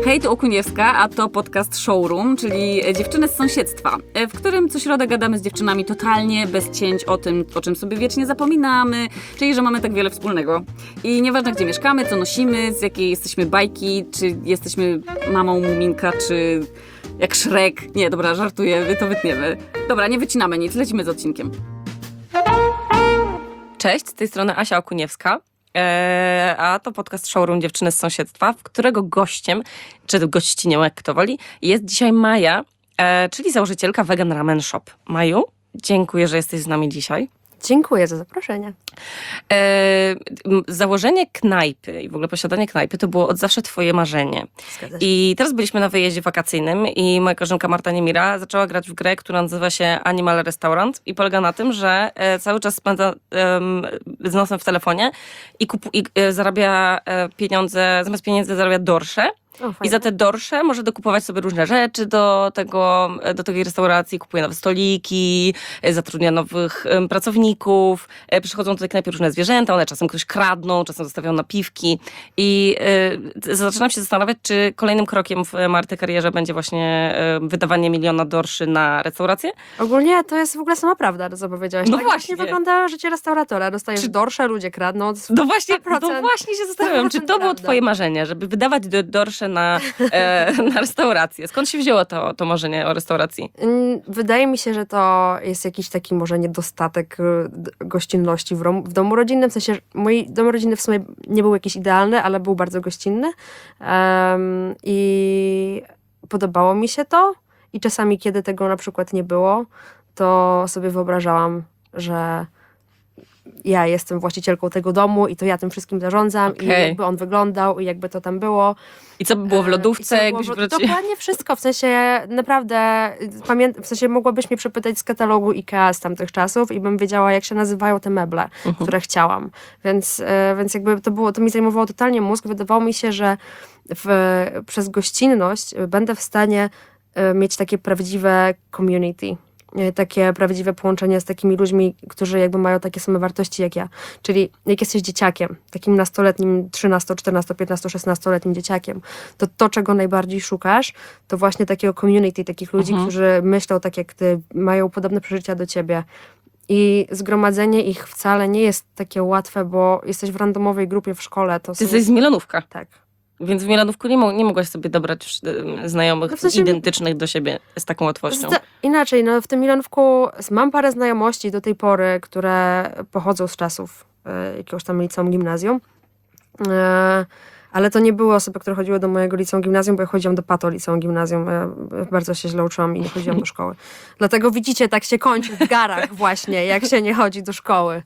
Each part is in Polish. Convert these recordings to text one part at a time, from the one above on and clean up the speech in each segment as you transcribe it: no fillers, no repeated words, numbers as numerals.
Hej, tu Okuniewska, a to podcast Showroom, czyli dziewczyny z sąsiedztwa, w którym co środę gadamy z dziewczynami totalnie bez cięć o tym, o czym sobie wiecznie zapominamy, czyli że mamy tak wiele wspólnego. I nieważne, gdzie mieszkamy, co nosimy, z jakiej jesteśmy bajki, czy jesteśmy mamą Muminka, czy jak Shrek. Nie, dobra, żartuję, to wytniemy. Dobra, nie wycinamy nic, lecimy z odcinkiem. Cześć, z tej strony Asia Okuniewska, a to podcast Showroom Dziewczyny z sąsiedztwa, w którego gościem, czy gościnią, jak kto woli, jest dzisiaj Maja, czyli założycielka Vegan Ramen Shop. Maju, dziękuję, że jesteś z nami dzisiaj. Dziękuję za zaproszenie. Założenie knajpy i w ogóle posiadanie knajpy to było od zawsze twoje marzenie. Zgadza się. I teraz byliśmy na wyjeździe wakacyjnym i moja koleżanka Marta Niemira zaczęła grać w grę, która nazywa się Animal Restaurant i polega na tym, że cały czas spędza z nosem w telefonie i zarabia pieniądze, zamiast pieniędzy zarabia dorsze. I za te dorsze może dokupować sobie różne rzeczy do tej restauracji, kupuje nowe stoliki, zatrudnia nowych pracowników, przychodzą do tej knajpy różne zwierzęta, one czasem ktoś kradną, czasem zostawiają napiwki i zaczynam się zastanawiać, czy kolejnym krokiem w Marty karierze będzie właśnie wydawanie 1 000 000 dorszy na restaurację? Ogólnie to jest w ogóle sama prawda, to co powiedziałaś. No tak właśnie. wygląda życie restauratora. Dostajesz dorsze, ludzie kradną. No właśnie 100%, się zastanawiam, czy to było prawda. twoje marzenie, żeby wydawać dorsze na restaurację. Skąd się wzięło to marzenie o restauracji? Wydaje mi się, że to jest jakiś taki może niedostatek gościnności w domu rodzinnym. W sensie, że mój dom rodzinny w sumie nie był jakiś idealny, ale był bardzo gościnny. I podobało mi się to. I czasami, kiedy tego na przykład nie było, to sobie wyobrażałam, że ja jestem właścicielką tego domu i to ja tym wszystkim zarządzam i jakby on wyglądał i jakby to tam było. I co by było w lodówce? Jakbyś Dokładnie wszystko, w sensie naprawdę, w sensie mogłabyś mnie przepytać z katalogu IKEA z tamtych czasów i bym wiedziała, jak się nazywają te meble, które chciałam. Więc jakby to mi zajmowało totalnie mózg. Wydawało mi się, że przez gościnność będę w stanie mieć takie prawdziwe community. Takie prawdziwe połączenie z takimi ludźmi, którzy jakby mają takie same wartości jak ja. Czyli jak jesteś dzieciakiem, takim nastoletnim, 13, 14, 15, 16-letnim dzieciakiem, to, czego najbardziej szukasz, to właśnie takiego community, takich ludzi, którzy myślą tak jak ty, mają podobne przeżycia do ciebie. I zgromadzenie ich wcale nie jest takie łatwe, bo jesteś w randomowej grupie w szkole. Ty jesteś z Milanówka. Tak. Więc w Milanówku nie mogłaś sobie dobrać znajomych No w sensie identycznych do siebie z taką łatwością. Inaczej, no w tym Milanówku mam parę znajomości do tej pory, które pochodzą z czasów jakiegoś tam liceum, gimnazjum. Ale to nie były osoby, które chodziły do mojego liceum, gimnazjum, bo ja chodziłam do Pato liceum, gimnazjum. Ja bardzo się źle uczyłam i nie chodziłam do szkoły. Dlatego widzicie, tak się kończy w garach właśnie, jak się nie chodzi do szkoły.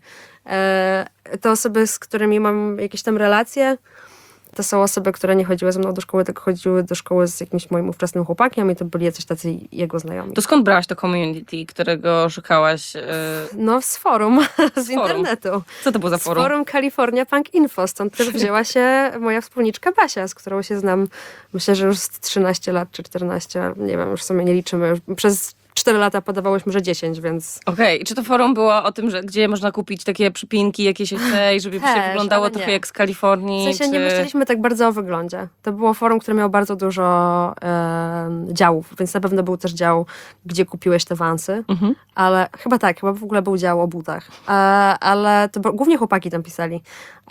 Te osoby, z którymi mam jakieś tam relacje, to są osoby, które nie chodziły ze mną do szkoły, tylko chodziły do szkoły z jakimś moim ówczesnym chłopakiem i to byli jacyś tacy jego znajomi. To skąd brałaś to community, którego szukałaś? No z forum, z internetu. Co to było za forum? Z forum California Punk Info, stąd też wzięła się moja wspólniczka Basia, z którą się znam, myślę, że już z 13 lat czy 14, nie wiem, już w sumie nie liczymy. Już przez 4 lata podawałyśmy, że 10, więc... Okej, czy to forum było o tym, że gdzie można kupić takie przypinki, jakie się chce i żeby się wyglądało trochę jak z Kalifornii? W sensie nie myśleliśmy tak bardzo o wyglądzie. To było forum, które miało bardzo dużo działów, więc na pewno był też dział, gdzie kupiłeś te wansy, ale chyba w ogóle był dział o butach. Ale to głównie chłopaki tam pisali.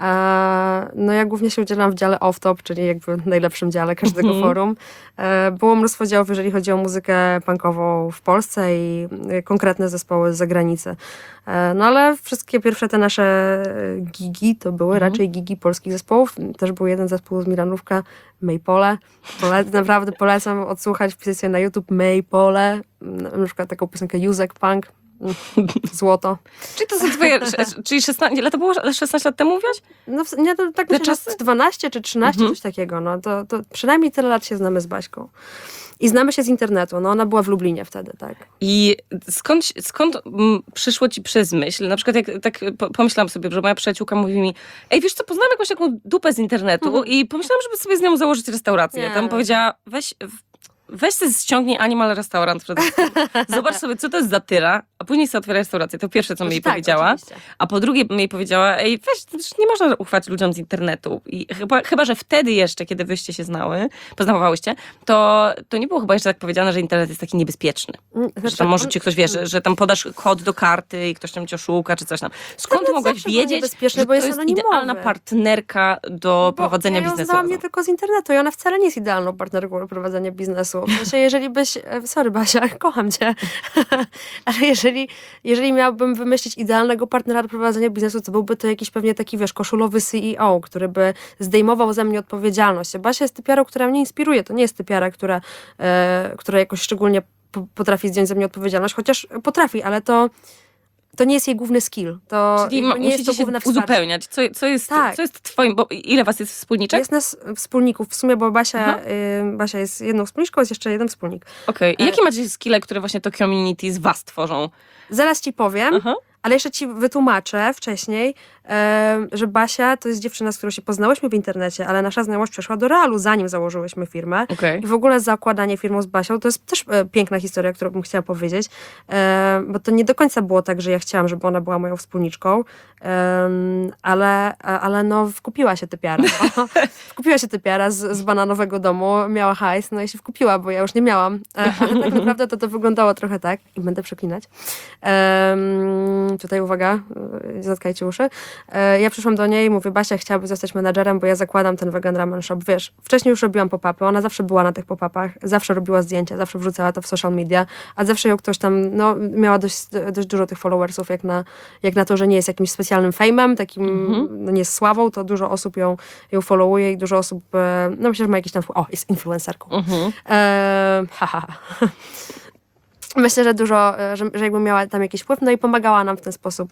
No ja głównie się udzielam w dziale off-top, czyli jakby najlepszym dziale każdego forum. Było mnóstwo działów, jeżeli chodzi o muzykę punkową w Polsce i konkretne zespoły z zagranicy. No ale wszystkie pierwsze te nasze gigi to były raczej gigi polskich zespołów. Też był jeden zespół z Milanówka, Maypole. Naprawdę polecam odsłuchać, wpisać sobie na YouTube Maypole, na przykład taką piosenkę Józek Punk. Złoto. Czyli to są twoje, czyli 16, ile to było? 16 lat temu mówiłaś? No nie, to tak myślę, że 12 czy 13, coś takiego. No, to przynajmniej tyle lat się znamy z Baśką. I znamy się z internetu. No ona była w Lublinie wtedy, tak. I skąd przyszło ci przez myśl? Na przykład jak tak pomyślałam sobie, że moja przyjaciółka mówi mi, ej, wiesz co, poznałam jakąś taką dupę z internetu i pomyślałam, żeby sobie z nią założyć restaurację. Nie. Tam powiedziała, weź sobie ściągnij Animal Restaurant przede wszystkim. Zobacz sobie, co to jest za tyra, a później sobie otwiera restaurację. To pierwsze, co mi jej Tak, powiedziała. oczywiście. A po drugie mi jej powiedziała, ej, weź, przecież nie można ufać ludziom z internetu. I chyba, że wtedy jeszcze, kiedy wyście się poznawałyście, to nie było chyba jeszcze tak powiedziane, że internet jest taki niebezpieczny. Że tam może ci ktoś, wiesz, że tam podasz kod do karty i ktoś tam cię oszuka, czy coś tam. Skąd ty mogłaś zawsze był wiedzieć, niebezpieczny, że bo to jest jest anonimowy. idealna partnerka do prowadzenia ja ją biznesu? znałam nie tylko z internetu i ona wcale nie jest idealną partnerką do prowadzenia biznesu. W sensie, jeżeli byś... Sorry Basia, kocham cię. Ale jeżeli miałabym wymyślić idealnego partnera do prowadzenia biznesu, to byłby to jakiś pewnie taki, wiesz, koszulowy CEO, który by zdejmował ze mnie odpowiedzialność. Basia jest typiarą, która mnie inspiruje. To nie jest typiara, która jakoś szczególnie potrafi zdjąć ze mnie odpowiedzialność, chociaż potrafi, ale to nie jest jej główny skill. Czyli nie jest musicie to się główne wsparcie. uzupełniać. Co jest Tak. twoim... Bo ile was jest wspólniczek? Jest nas wspólników w sumie, bo Basia jest jedną wspólniczką, jest jeszcze jeden wspólnik. Okej. I jakie macie skille, które właśnie to community z was tworzą? Zaraz ci powiem, Aha. ale jeszcze ci wytłumaczę wcześniej, że Basia to jest dziewczyna, z którą się poznałyśmy w internecie, ale nasza znajomość przeszła do realu, zanim założyłyśmy firmę. Okej. I w ogóle zakładanie firmą z Basią to jest też piękna historia, którą bym chciała powiedzieć, bo to nie do końca było tak, że ja chciałam, żeby ona była moją wspólniczką, ale no wkupiła się typiara. Wkupiła się typiara z bananowego domu, miała hajs, no i się wkupiła, bo ja już nie miałam. Ale tak naprawdę to wyglądało trochę tak, i będę przeklinać. Tutaj uwaga, zatkajcie uszy. Ja przyszłam do niej i mówię, Basia, chciałaby zostać menadżerem, bo ja zakładam ten vegan ramen shop. Wiesz, wcześniej już robiłam pop-upy, ona zawsze była na tych pop-upach, zawsze robiła zdjęcia, zawsze wrzucała to w social media, a zawsze ją ktoś tam, no, miała dość dużo tych followersów, jak na to, że nie jest jakimś specjalnym fejmem, takim, no nie jest sławą, to dużo osób ją followuje i dużo osób, no myślę, że ma jakiś tam, jest influencerką. Myślę, że dużo, że jakby miała tam jakiś wpływ, no i pomagała nam w ten sposób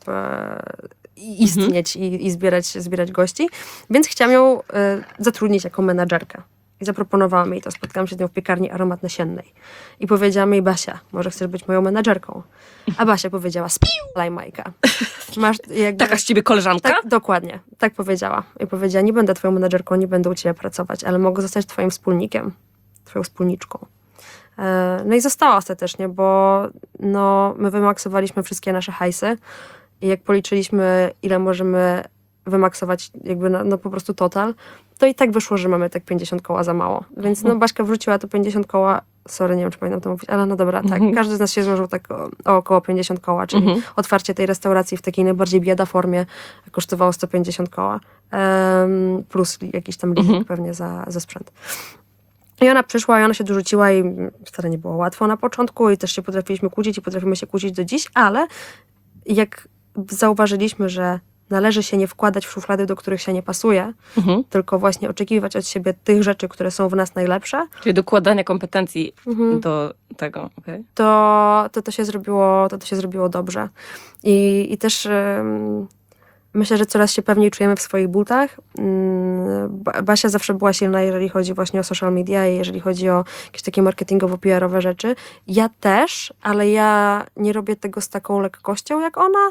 istnieć i zbierać gości. Więc chciałam ją zatrudnić jako menadżerkę. I zaproponowałam jej to. Spotkałam się z nią w piekarni Aromat Nasiennej. I powiedziałam jej, Basia, może chcesz być moją menadżerką? A Basia powiedziała, spalaj Majka. Masz jakby... Taka z ciebie koleżanka? Tak, dokładnie. Tak powiedziała. I powiedziała, nie będę twoją menadżerką, nie będę u ciebie pracować, ale mogę zostać twoim wspólnikiem, twoją wspólniczką. No i została ostatecznie, bo no, my wymaksowaliśmy wszystkie nasze hajsy i jak policzyliśmy, ile możemy wymaksować jakby no po prostu total, to i tak wyszło, że mamy tak 50 koła za mało. Więc no Baśka wrzuciła to 50 koła, sorry, nie wiem, czy powinnam to mówić, ale no dobra, tak. Każdy z nas się złożył tak o około 50 koła, czyli otwarcie tej restauracji w takiej najbardziej bieda formie kosztowało 150 koła. Plus jakiś tam limit pewnie za sprzęt. I ona przyszła i ona się dorzuciła i wcale nie było łatwo na początku i też się potrafiliśmy kłócić i potrafimy się kłócić do dziś, ale jak zauważyliśmy, że należy się nie wkładać w szuflady, do których się nie pasuje, tylko właśnie oczekiwać od siebie tych rzeczy, które są w nas najlepsze. Czyli dokładania kompetencji do tego, okej. To się zrobiło dobrze. I też myślę, że coraz się pewniej czujemy w swoich butach. Basia zawsze była silna, jeżeli chodzi właśnie o social media i jeżeli chodzi o jakieś takie marketingowo-PR-owe rzeczy. Ja też, ale ja nie robię tego z taką lekkością jak ona.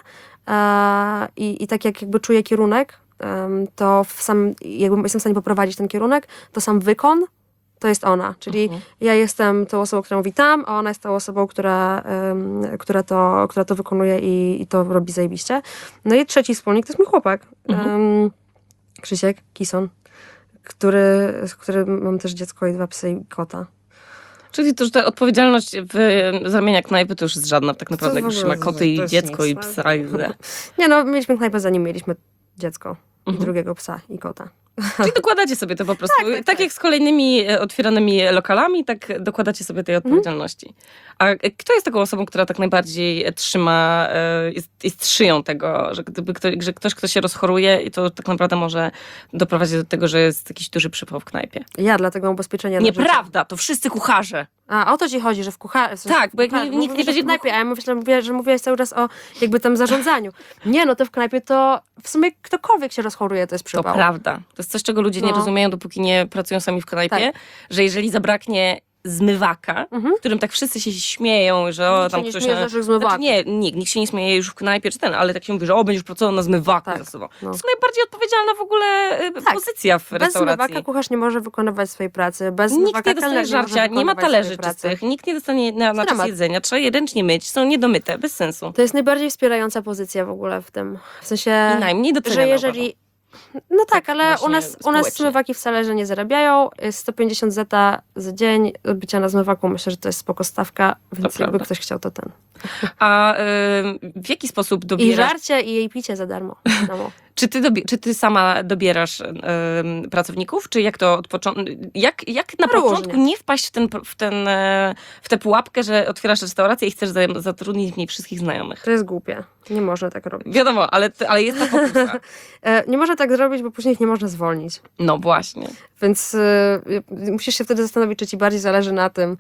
I tak jakby czuję kierunek, to jakby jestem w stanie poprowadzić ten kierunek, to sam wykon to jest ona. Czyli ja jestem tą osobą, którą witam, a ona jest tą osobą, która to wykonuje i to robi zajebiście. No i trzeci wspólnik to jest mój chłopak. Krzysiek Kison, z którym mam też dziecko i 2 psy i kota. Czyli to, że ta odpowiedzialność z ramienia knajpy to już jest żadna tak naprawdę, jak już się ma koty i dziecko i psa. Nie no, mieliśmy knajpę zanim mieliśmy dziecko i drugiego psa i kota. Czyli dokładacie sobie to po prostu. Tak jak z kolejnymi otwieranymi lokalami, tak dokładacie sobie tej odpowiedzialności. A kto jest taką osobą, która tak najbardziej trzyma, jest szyją tego, że ktoś, kto się rozchoruje i to tak naprawdę może doprowadzić do tego, że jest jakiś duży przypał w knajpie? Ja dlatego mam ubezpieczenie na życie. Nieprawda, to wszyscy kucharze. A o to ci chodzi, że w kucharni. Tak, bo jak nikt nie będzie w knajpie, a ja mówię, że mówiłaś cały czas o jakby tam zarządzaniu. Nie, no to w knajpie to w sumie ktokolwiek się rozchoruje, to jest przypał. To prawda. To jest coś, czego ludzie nie rozumieją, dopóki nie pracują sami w knajpie, że jeżeli zabraknie zmywaka, w którym tak wszyscy się śmieją, że Nikt się nie ktoś... śmieje z naszych zmywaków. Znaczy nikt się nie śmieje już w knajpie czy ten, ale tak się mówi, że będziesz pracował na zmywaku Tak, za sobą. no. To jest najbardziej odpowiedzialna w ogóle pozycja w Bez restauracji. zmywaka kucharz nie może wykonywać swojej pracy. Bez Nikt zmywaka nie dostaje kelner nie może żarcia, nie ma wykonywać talerzy swojej pracy. czystych, nikt nie dostanie na czas Dramat. jedzenia, trzeba je ręcznie myć, są niedomyte, bez sensu. To jest najbardziej wspierająca pozycja w ogóle w tym. W sensie, I najmniej doceniana, że jeżeli... No tak, ale właśnie u nas społecznie. zmywaki wcale, że nie zarabiają. Jest 150 zeta za dzień bycia na zmywaku. Myślę, że to jest spoko stawka, więc jakby prawda. ktoś chciał, to ten. A w jaki sposób I dobierasz? żarcie, i jej picie za darmo. Wiadomo. Czy ty sama dobierasz pracowników? Czy jak to od początku? Jak na Różnie. początku nie wpaść w tę pułapkę, że otwierasz restaurację i chcesz zatrudnić w niej wszystkich znajomych? To jest głupie. Nie można tak robić. Wiadomo, ale jest ta pokusa. Nie można tak zrobić, bo później ich nie można zwolnić. No właśnie. Więc musisz się wtedy zastanowić, czy ci bardziej zależy na tym,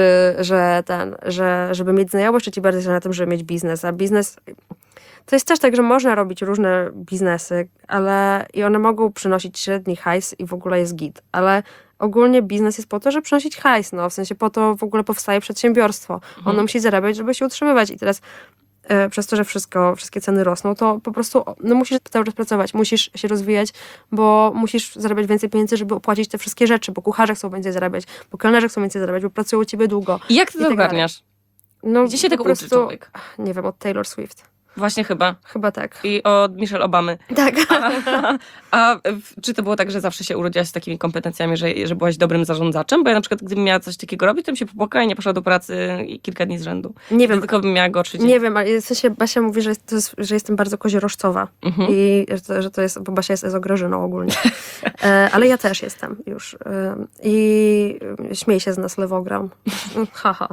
żeby mieć znajomość, czy ci bardziej zależy na tym, żeby mieć biznes. A biznes... To jest też tak, że można robić różne biznesy, ale i one mogą przynosić średni hajs i w ogóle jest git. Ale ogólnie biznes jest po to, żeby przynosić hajs. No, w sensie po to w ogóle powstaje przedsiębiorstwo. Ono musi zarabiać, żeby się utrzymywać. I teraz przez to, że wszystkie ceny rosną, to po prostu musisz cały czas pracować, musisz się rozwijać, bo musisz zarabiać więcej pieniędzy, żeby opłacić te wszystkie rzeczy, bo kucharze chcą więcej zarabiać, bo kelnerzy chcą więcej zarabiać, bo pracują u ciebie długo. I jak ty I to tak dalej. ogarniasz? No, Gdzie się po tego uczy prostu, człowiek? Nie wiem, od Taylor Swift. Właśnie chyba. Chyba tak. I od Michelle Obamy. Tak. Czy to było tak, że zawsze się urodziłaś z takimi kompetencjami, że byłaś dobrym zarządzaczem? Bo ja na przykład, gdybym miała coś takiego robić, to bym się popłakała i nie poszła do pracy kilka dni z rzędu. Nie wiem. Tylko bym miała gorszy dzień. Nie wiem, ale w sensie Basia mówi, że jestem bardzo koziorożcowa. I że to jest, bo Basia jest ezograżyną ogólnie. Ale ja też jestem już. I śmiej się z nas lewogram. Haha.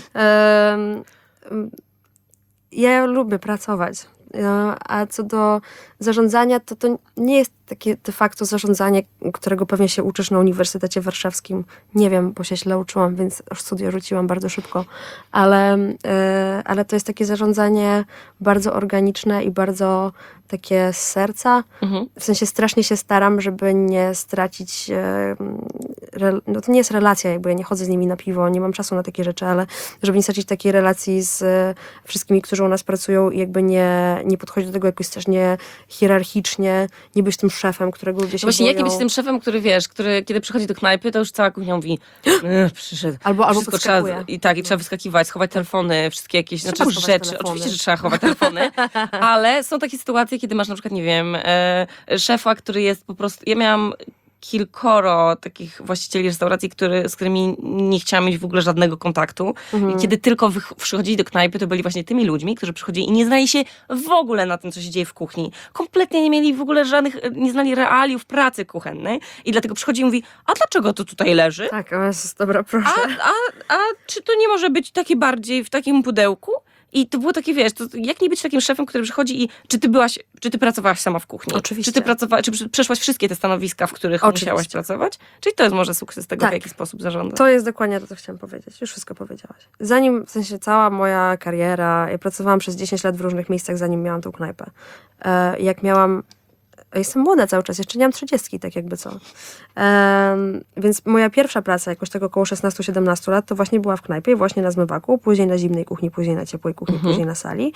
Ja lubię pracować. A co do zarządzania, to nie jest takie de facto zarządzanie, którego pewnie się uczysz na Uniwersytecie Warszawskim. Nie wiem, bo się źle uczyłam, więc studia rzuciłam bardzo szybko. Ale to jest takie zarządzanie bardzo organiczne i bardzo takie z serca. W sensie strasznie się staram, żeby nie stracić... No to nie jest relacja, jakby ja nie chodzę z nimi na piwo, nie mam czasu na takie rzeczy, ale żeby nie stracić takiej relacji z wszystkimi, którzy u nas pracują i jakby nie podchodzić do tego jakoś strasznie hierarchicznie, nie być tym szefem, którego ludzie się Właśnie boją. jaki być tym szefem, który kiedy przychodzi do knajpy, to już cała kuchnia mówi przyszedł. Albo Wszystko trzeba, podskakuje. trzeba wyskakiwać, schować telefony, wszystkie jakieś Trzeba schować rzeczy. telefony. Oczywiście, że trzeba chować telefony, ale są takie sytuacje, kiedy masz na przykład, nie wiem, szefa, który jest po prostu... Ja miałam kilkoro takich właścicieli restauracji, z którymi nie chciałam mieć w ogóle żadnego kontaktu. I kiedy tylko przychodzili do knajpy, to byli właśnie tymi ludźmi, którzy przychodzili i nie znali się w ogóle na tym, co się dzieje w kuchni. Kompletnie nie mieli w ogóle nie znali realiów pracy kuchennej. I dlatego przychodzi i mówi, a dlaczego to tutaj leży? Tak, o Jezus, dobra, proszę. A czy to nie może być takie bardziej w takim pudełku? I to było takie, wiesz, to jak nie być takim szefem, który przychodzi i czy ty pracowałaś sama w kuchni? Oczywiście. Czy przeszłaś wszystkie te stanowiska, w których Oczywiście. musiałaś pracować? Czyli to jest może sukces tego, Tak. w jaki sposób zarządzasz. To jest dokładnie to, co chciałam powiedzieć. Już wszystko powiedziałaś. Zanim, w sensie cała moja kariera, ja pracowałam przez 10 lat w różnych miejscach, zanim miałam tą knajpę. Jak miałam... Jestem młoda cały czas, jeszcze nie mam 30, tak jakby co. Więc moja pierwsza praca, jakoś tak około 16-17 lat, to właśnie była w knajpie, właśnie na zmywaku, później na zimnej kuchni, później na ciepłej kuchni, później na sali.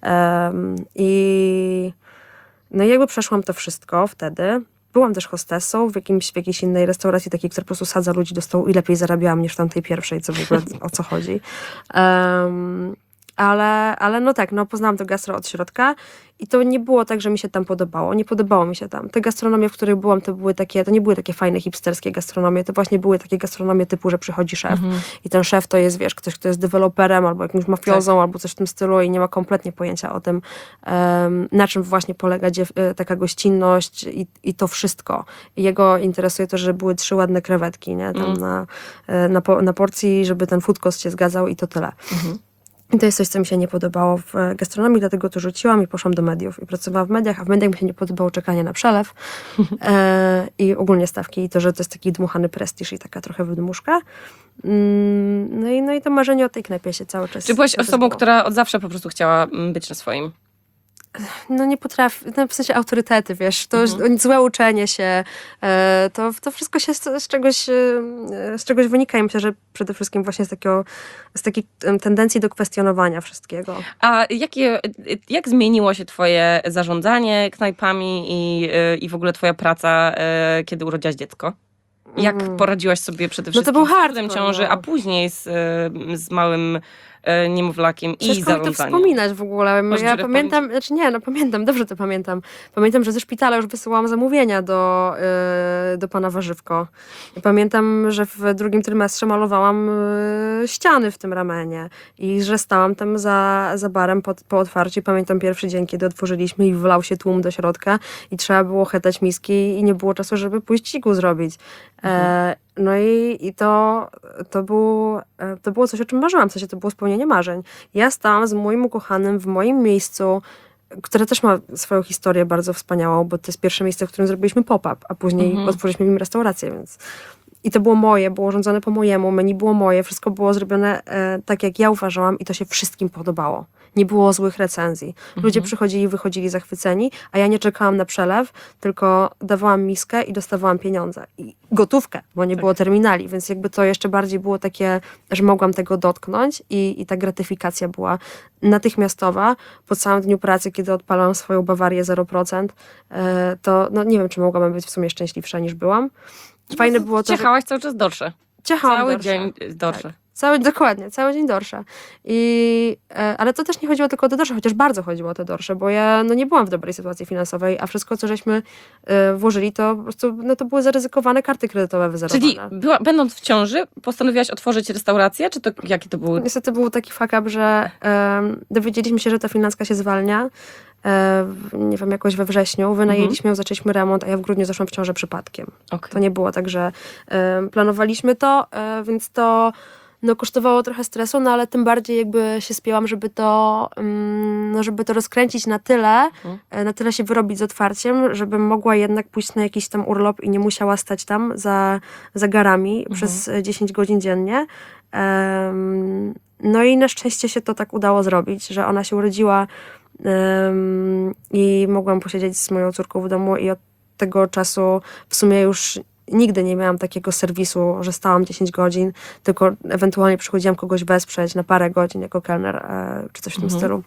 No i jakby przeszłam to wszystko wtedy. Byłam też hostessą w jakiejś innej restauracji, takiej, która po prostu sadza ludzi do stołu i lepiej zarabiałam niż w tamtej pierwszej, co w ogóle o co chodzi. Ale no tak, no poznałam to gastro od środka i to nie było tak, że mi się tam podobało. Nie podobało mi się tam. Te gastronomie, w których byłam, to nie były takie fajne, hipsterskie gastronomie. To właśnie były takie gastronomie typu, że przychodzi szef i ten szef to jest, wiesz, ktoś, kto jest deweloperem albo jakimś mafiozą, albo coś w tym stylu i nie ma kompletnie pojęcia o tym, na czym właśnie polega taka gościnność i to wszystko. I jego interesuje to, że były 3 ładne krewetki, nie? Tam na porcji, żeby ten food cost się zgadzał i to tyle. I to jest coś, co mi się nie podobało w gastronomii, dlatego to rzuciłam i poszłam do mediów. I pracowałam w mediach, a w mediach mi się nie podobało czekanie na przelew i ogólnie stawki i to, że to jest taki dmuchany prestiż i taka trochę wydmuszka. No i to marzenie o tej knajpie się cały czas... Czy byłaś cały czas osobą, było. która od zawsze po prostu chciała być na swoim? no nie potrafi, no w sensie autorytety, wiesz, to złe uczenie się, to wszystko się z czegoś wynika i myślę, że przede wszystkim właśnie z takiej tendencji do kwestionowania wszystkiego. A jak zmieniło się twoje zarządzanie knajpami i w ogóle twoja praca, kiedy urodziłaś dziecko? Jak poradziłaś sobie przede wszystkim był z trudem hardcore, ciąży, no. a później z małym niemowlakiem i Ciężko mi to zarządzaniem? wspominać w ogóle. Możesz Ja chwilę pamiętam, znaczy nie, no pamiętam, dobrze to pamiętam. Pamiętam, że ze szpitala już wysyłałam zamówienia do pana Warzywko. I pamiętam, że w drugim trymestrze malowałam ściany w tym ramenie i że stałam tam za barem po otwarciu. Pamiętam pierwszy dzień, kiedy otworzyliśmy i wlał się tłum do środka i trzeba było chetać miski i nie było czasu, żeby pójść cigu zrobić. No i to było coś, o czym marzyłam, w sensie to było spełnienie marzeń. Ja stałam z moim ukochanym w moim miejscu, które też ma swoją historię bardzo wspaniałą, bo to jest pierwsze miejsce, w którym zrobiliśmy pop-up, a później otworzyliśmy w nim restaurację, więc... I to było moje, było urządzone po mojemu, menu było moje, wszystko było zrobione tak, jak ja uważałam i to się wszystkim podobało. Nie było złych recenzji. Ludzie przychodzili, wychodzili zachwyceni, a ja nie czekałam na przelew, tylko dawałam miskę i dostawałam pieniądze. I gotówkę, bo nie było terminali, więc jakby to jeszcze bardziej było takie, że mogłam tego dotknąć i ta gratyfikacja była natychmiastowa. Po całym dniu pracy, kiedy odpalałam swoją Bawarię 0%, to no, nie wiem, czy mogłabym być w sumie szczęśliwsza niż byłam. Fajne było to, że Ciechałaś cały czas dorsze. ciechałam Cały dorsze. dzień dorsze. Dokładnie, cały dzień dorsze. Ale to też nie chodziło tylko o te dorsze, chociaż bardzo chodziło o te dorsze, bo ja nie byłam w dobrej sytuacji finansowej, a wszystko, co żeśmy włożyli, to po prostu to były zaryzykowane karty kredytowe wyzerowane. Czyli będąc w ciąży, postanowiłaś otworzyć restaurację, czy to jakie to były? Niestety był taki fuck up, że dowiedzieliśmy się, że ta finanska się zwalnia, nie wiem, jakoś we wrześniu. Wynajęliśmy ją, zaczęliśmy remont, a ja w grudniu zaszłam w ciążę przypadkiem. Okay. To nie było tak, że planowaliśmy to, więc to kosztowało trochę stresu, no ale tym bardziej jakby się spięłam, żeby to rozkręcić na tyle się wyrobić z otwarciem, żebym mogła jednak pójść na jakiś tam urlop i nie musiała stać tam za garami przez 10 godzin dziennie. No i na szczęście się to tak udało zrobić, że ona się urodziła i mogłam posiedzieć z moją córką w domu i od tego czasu w sumie już nigdy nie miałam takiego serwisu, że stałam 10 godzin, tylko ewentualnie przychodziłam kogoś wesprzeć na parę godzin jako kelner czy coś w tym stylu.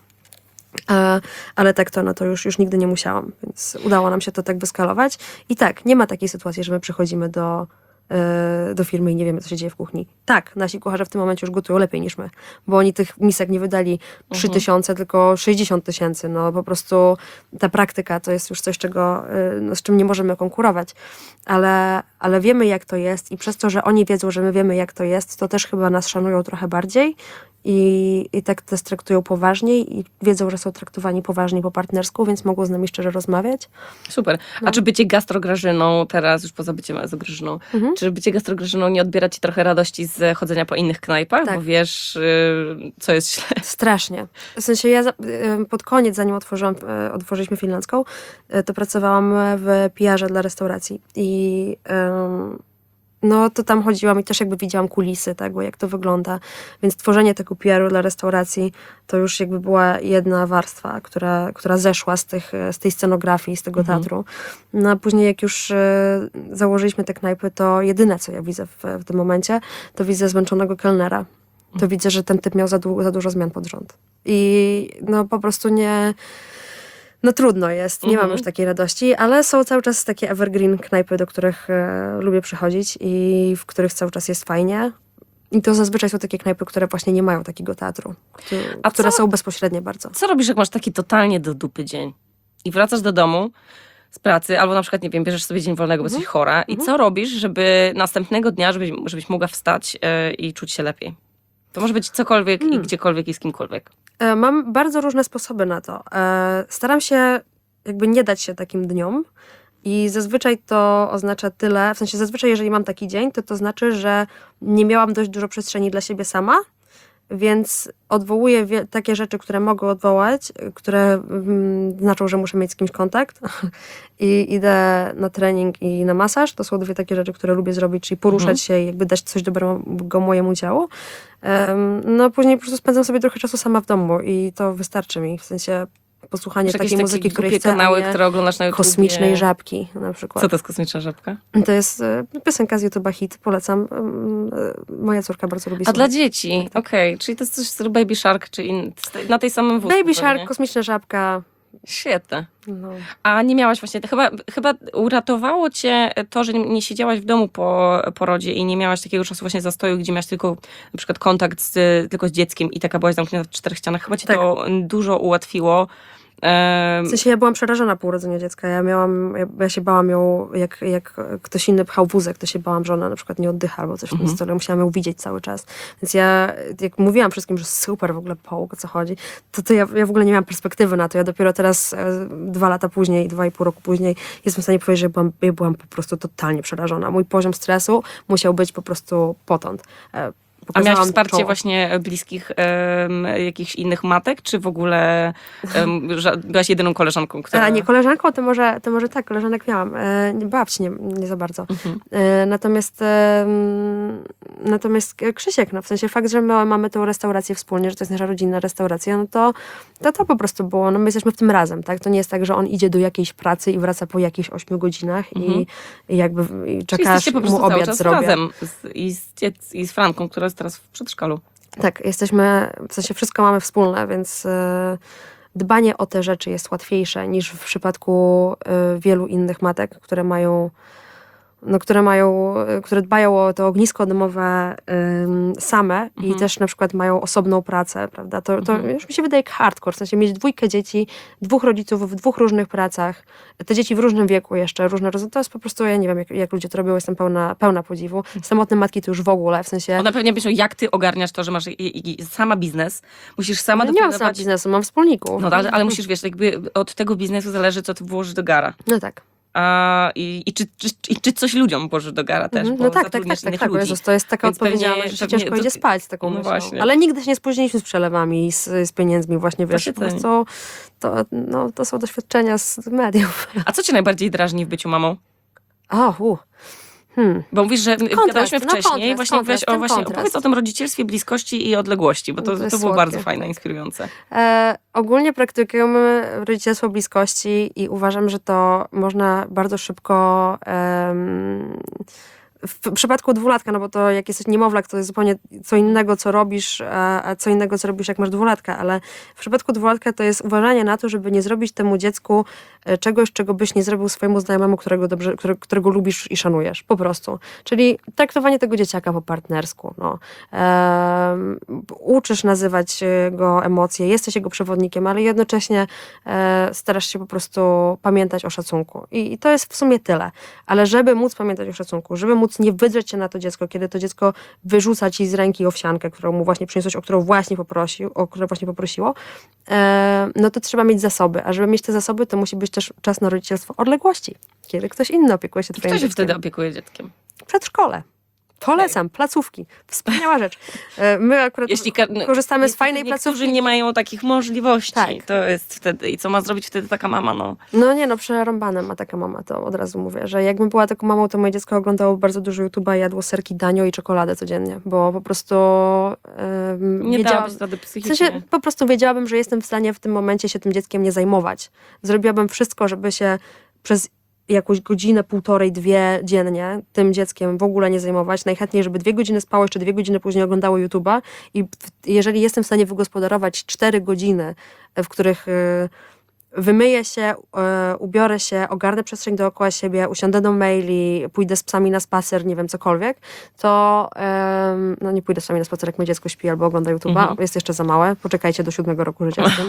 Ale tak to już nigdy nie musiałam, więc udało nam się to tak wyskalować. I tak, nie ma takiej sytuacji, że my przychodzimy do firmy i nie wiemy, co się dzieje w kuchni. Tak, nasi kucharze w tym momencie już gotują lepiej niż my, bo oni tych misek nie wydali 3000, tylko 60 000. No po prostu ta praktyka to jest już coś, z czym nie możemy konkurować. Ale wiemy, jak to jest i przez to, że oni wiedzą, że my wiemy, jak to jest, to też chyba nas szanują trochę bardziej i tak nas traktują poważniej i wiedzą, że są traktowani poważnie po partnersku, więc mogą z nami szczerze rozmawiać. Super. A czy bycie gastrograżyną teraz, już poza byciem Grażyną, czy bycie gastrograżyną nie odbiera ci trochę radości z chodzenia po innych knajpach? Tak. Bo wiesz, co jest źle. Strasznie. W sensie ja pod koniec, zanim otworzyliśmy finlandzką, to pracowałam w PR-ze dla restauracji i no to tam chodziłam i też jakby widziałam kulisy tego, jak to wygląda. Więc tworzenie tego PR-u dla restauracji to już jakby była jedna warstwa, która zeszła z tej scenografii, z tego teatru. No a później jak już założyliśmy te knajpy, to jedyne, co ja widzę w tym momencie, to widzę zmęczonego kelnera. To widzę, że ten typ miał za dużo zmian pod rząd. I no po prostu no trudno jest, nie mam już takiej radości, ale są cały czas takie evergreen knajpy, do których lubię przychodzić i w których cały czas jest fajnie. I to zazwyczaj są takie knajpy, które właśnie nie mają takiego teatru, które są bezpośrednie bardzo. Co robisz, jak masz taki totalnie do dupy dzień i wracasz do domu z pracy, albo na przykład, nie wiem, bierzesz sobie dzień wolnego, bo jesteś chora i co robisz, żeby następnego dnia, żebyś mogła wstać i czuć się lepiej? To może być cokolwiek i gdziekolwiek i z kimkolwiek. Mam bardzo różne sposoby na to. Staram się jakby nie dać się takim dniom i zazwyczaj to oznacza tyle, w sensie zazwyczaj jeżeli mam taki dzień, to znaczy, że nie miałam dość dużo przestrzeni dla siebie sama, więc odwołuję takie rzeczy, które mogę odwołać, które znaczą, że muszę mieć z kimś kontakt i idę na trening i na masaż. To są dwie takie rzeczy, które lubię zrobić, czyli poruszać się i jakby dać coś dobrego mojemu ciału. No później po prostu spędzam sobie trochę czasu sama w domu i to wystarczy mi. W sensie posłuchanie Masz jakieś takiej takie muzyki, której głupie chcę, kanały, a nie które oglądasz na YouTubie? kosmicznej żabki na przykład. Co to jest kosmiczna żabka? To jest piosenka z YouTube'a hit, polecam. Moja córka bardzo lubi A słuchać. dla dzieci, okej. Czyli to jest coś z Baby Shark, czy na tej samym wózku Baby pewnie. Shark, kosmiczna żabka. Świetne. No. A nie miałaś właśnie, chyba uratowało cię to, że nie siedziałaś w domu po porodzie i nie miałaś takiego czasu właśnie zastoju, gdzie miałaś tylko na przykład kontakt tylko z dzieckiem i taka byłaś zamknięta w 4 ścianach. Chyba ci Tak. to dużo ułatwiło. W sensie ja byłam przerażona po urodzeniu dziecka. Ja się bałam ją, jak ktoś inny pchał wózek, to się bałam, że ona na przykład nie oddycha albo coś w tym stylu. Musiałam ją widzieć cały czas. Więc ja, jak mówiłam wszystkim, że super w ogóle połóg, o co chodzi, to ja w ogóle nie miałam perspektywy na to. Ja dopiero teraz, 2 lata później, 2,5 roku później, jestem w stanie powiedzieć, że ja byłam po prostu totalnie przerażona. Mój poziom stresu musiał być po prostu potąd. A miałaś Pokazałam wsparcie czoło. właśnie bliskich jakichś innych matek, czy w ogóle byłaś jedyną koleżanką, która... A nie, koleżanką to może tak, koleżanek miałam. Babci nie za bardzo. Natomiast Krzysiek, no w sensie fakt, że my mamy tą restaurację wspólnie, że to jest nasza rodzinna restauracja, no to po prostu było, no my jesteśmy w tym razem, tak? To nie jest tak, że on idzie do jakiejś pracy i wraca po jakichś 8 godzinach i jakby i czeka, aż Jesteście po prostu mu cały obiad czas zrobię. razem i z Franką, która jest teraz w przedszkolu. Tak, jesteśmy, w sensie wszystko mamy wspólne, więc dbanie o te rzeczy jest łatwiejsze niż w przypadku wielu innych matek, które dbają o to ognisko domowe same i też na przykład mają osobną pracę, prawda? To już mi się wydaje jak hardcore, w sensie mieć 2 dzieci, 2 rodziców w 2 różnych pracach, te dzieci w różnym wieku jeszcze, to jest po prostu, ja nie wiem jak ludzie to robią, jestem pełna podziwu. Samotne matki to już w ogóle, w sensie... One pewnie myślą, jak ty ogarniasz to, że masz sama biznes, musisz sama nie mam sama dopilnować... biznesu, mam wspólników. No ale musisz, wiesz, jakby od tego biznesu zależy, co ty włożysz do gara. No tak. Czy coś ludziom włożysz do gara też, bo No tak, zatrudniasz innych tak. ludzi. Jezus, to jest taka Więc pewnie- odpowiedzialność, że się pewnie ciężko to- idzie spać z taką no myślą. właśnie. Ale nigdy się nie spóźniliśmy z przelewami, z pieniędzmi właśnie, wiesz, się po prostu to są doświadczenia z mediów. A co cię najbardziej drażni w byciu mamą? Bo mówisz, że gadałyśmy wcześniej, kontrast. opowiedz o tym rodzicielstwie, bliskości i odległości, bo to jest było słodkie, bardzo fajne, tak. inspirujące. Ogólnie praktykujemy rodzicielstwo bliskości i uważam, że to można bardzo szybko w przypadku 2-latka, no bo to jak jesteś niemowlak, to jest zupełnie co innego, co robisz, a co innego, co robisz, jak masz 2-latka, ale w przypadku 2-latka to jest uważanie na to, żeby nie zrobić temu dziecku czegoś, czego byś nie zrobił swojemu znajomemu, którego lubisz i szanujesz, po prostu. Czyli traktowanie tego dzieciaka po partnersku. No. Uczysz nazywać go emocje, jesteś jego przewodnikiem, ale jednocześnie starasz się po prostu pamiętać o szacunku. I to jest w sumie tyle. Ale żeby móc pamiętać o szacunku, żeby móc nie wydrzeć się na to dziecko, kiedy to dziecko wyrzuca ci z ręki owsiankę, którą mu właśnie przyniosłeś, o którą właśnie poprosiło, no to trzeba mieć zasoby. A żeby mieć te zasoby, to musi być też czas na rodzicielstwo odległości, kiedy ktoś inny opiekuje się twoim Kto się dzieckiem. wtedy opiekuje dzieckiem? Przedszkole. Polecam, placówki. Wspaniała rzecz. My akurat korzystamy z fajnej placówki. Niektórzy nie mają takich możliwości. Tak. To jest wtedy. I co ma zrobić wtedy taka mama? No przerąbane ma taka mama, to od razu mówię, że jakbym była taką mamą, to moje dziecko oglądało bardzo dużo YouTube'a i jadło serki Danio i czekoladę codziennie, bo po prostu Nie dałabyś rady w psychicznie. sensie po prostu wiedziałabym, że jestem w stanie w tym momencie się tym dzieckiem nie zajmować. Zrobiłabym wszystko, żeby się przez jakąś godzinę, 1,5, 2 dziennie tym dzieckiem w ogóle nie zajmować. Najchętniej, żeby 2 godziny spało, jeszcze 2 godziny później oglądało YouTube'a i jeżeli jestem w stanie wygospodarować 4 godziny, w których wymyję się, ubiorę się, ogarnę przestrzeń dookoła siebie, usiądę do maili, pójdę z psami na spacer, nie wiem, cokolwiek, to no nie pójdę z psami na spacer, jak moje dziecko śpi albo ogląda YouTube'a, jest jeszcze za małe, poczekajcie do 7 roku życia z tym.